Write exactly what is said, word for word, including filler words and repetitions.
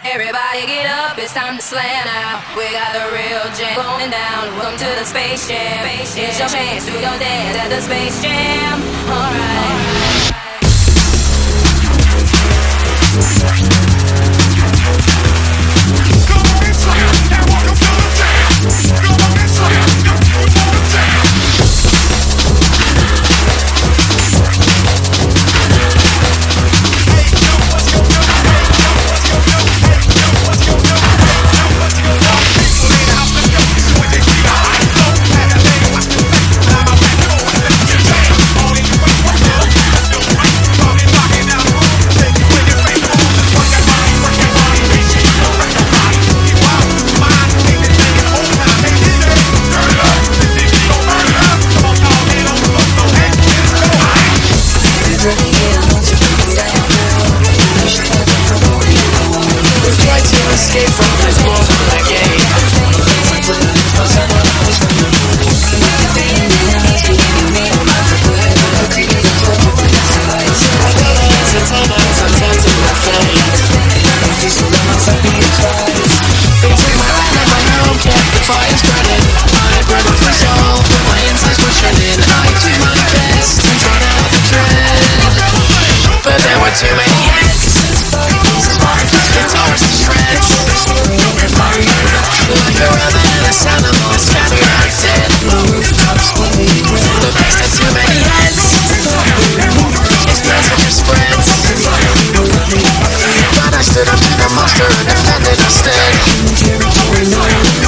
Everybody get up, it's time to slam now. We got the real jam going down. Welcome to the Space Jam. It's your chance to go dance at the Space Jam. Alright. Escape from this world like a but there were too many hits. Guitars to shreds. Like a rubber and a sound of all scattered out dead. The best had too many heads. Express what your spreads. But I stood up to the monster and defended instead.